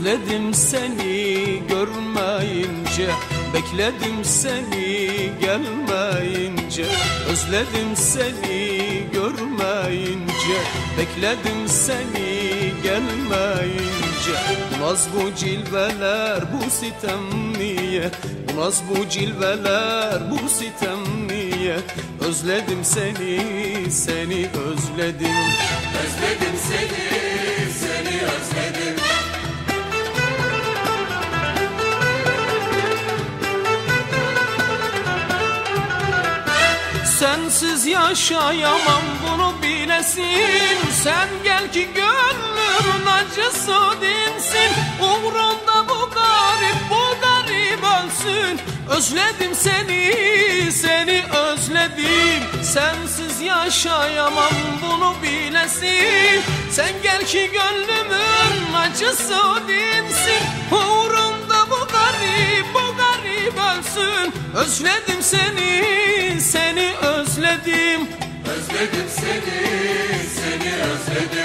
Özledim seni görmeyince, bekledim seni gelmeyince. Özledim seni görmeyince, bekledim seni gelmeyince. Bu naz bu cilveler bu sitem niye? Bu naz bu cilveler bu sitem niye? Özledim seni, seni özledim. Özledim seni, seni özledim. Sensiz yaşayamam bunu bilesin. Sen gel ki gönlümün acısı dinsin. Uğrunda bu garip ölsün. Özledim seni, seni özledim. Sensiz yaşayamam bunu bilesin. Sen gel ki gönlümün acısı dinsin. Uğrunda bu garip ölsün. Özledim seni, seni özledim. Özledim seni, seni özledim.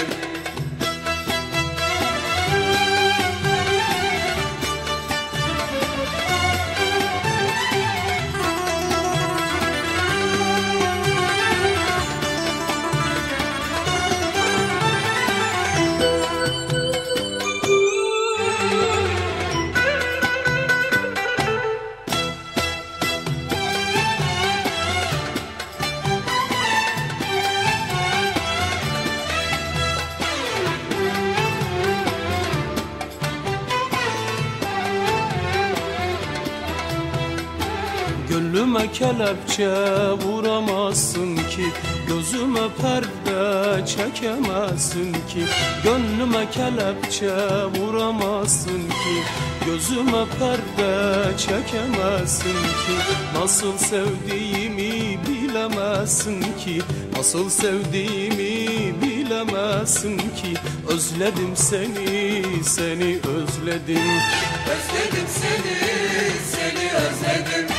Gönlüme kelepçe vuramazsın ki, gözüme perde çekemezsin ki. Gönlüme kelepçe vuramazsın ki, gözüme perde çekemezsin ki. Nasıl sevdiğimi bilemezsin ki, nasıl sevdiğimi bilemezsin ki. Özledim seni, seni özledim. Özledim seni, seni özledim.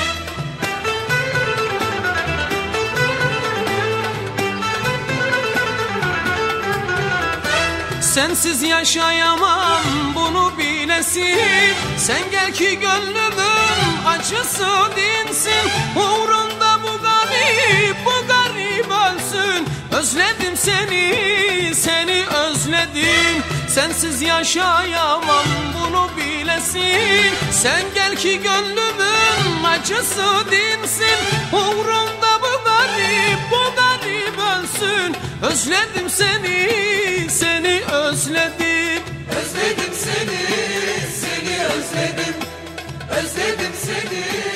Sensiz yaşayamam bunu bilesin. Sen gel ki gönlümün acısı dinsin. Uğrunda bu garip ölsün. Özledim seni, seni özledim. Sensiz yaşayamam bunu bilesin. Sen gel ki gönlümün acısı dinsin. Uğrunda bu garip ölsün. Özledim seni, seni özledim. Özledim seni, seni özledim. Özledim seni.